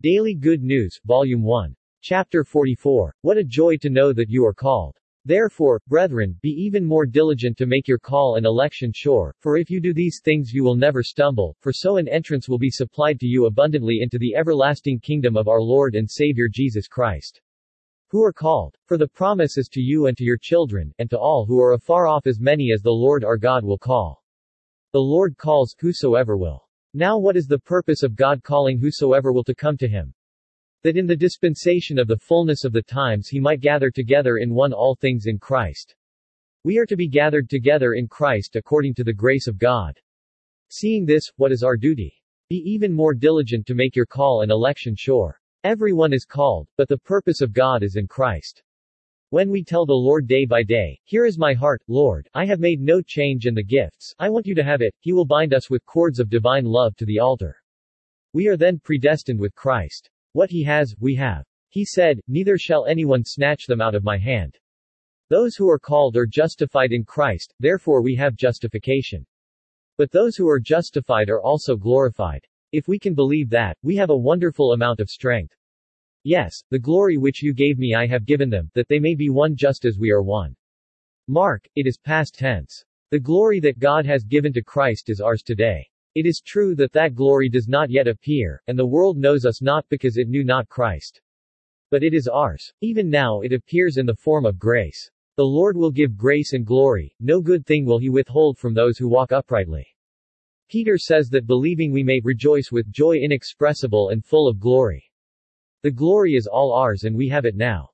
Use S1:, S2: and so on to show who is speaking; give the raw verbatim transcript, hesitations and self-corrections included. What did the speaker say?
S1: Daily Good News, Volume one. Chapter forty-four. What a joy to know that you are called. Therefore, brethren, be even more diligent to make your call and election sure, for if you do these things you will never stumble, for so an entrance will be supplied to you abundantly into the everlasting kingdom of our Lord and Savior Jesus Christ. Who are called? For the promise is to you and to your children, and to all who are afar off, as many as the Lord our God will call. The Lord calls whosoever will. Now what is the purpose of God calling whosoever will to come to him? That in the dispensation of the fullness of the times he might gather together in one all things in Christ. We are to be gathered together in Christ according to the grace of God. Seeing this, what is our duty? Be even more diligent to make your call and election sure. Everyone is called, but the purpose of God is in Christ. When we tell the Lord day by day, "Here is my heart, Lord, I have made no change in the gifts, I want you to have it," he will bind us with cords of divine love to the altar. We are then predestined with Christ. What he has, we have. He said, "Neither shall anyone snatch them out of my hand." Those who are called are justified in Christ, therefore we have justification. But those who are justified are also glorified. If we can believe that, we have a wonderful amount of strength. Yes, the glory which you gave me I have given them, that they may be one just as we are one. Mark, it is past tense. The glory that God has given to Christ is ours today. It is true that that glory does not yet appear, and the world knows us not because it knew not Christ. But it is ours. Even now it appears in the form of grace. The Lord will give grace and glory, no good thing will he withhold from those who walk uprightly. Peter says that believing we may rejoice with joy inexpressible and full of glory. The glory is all ours and we have it now.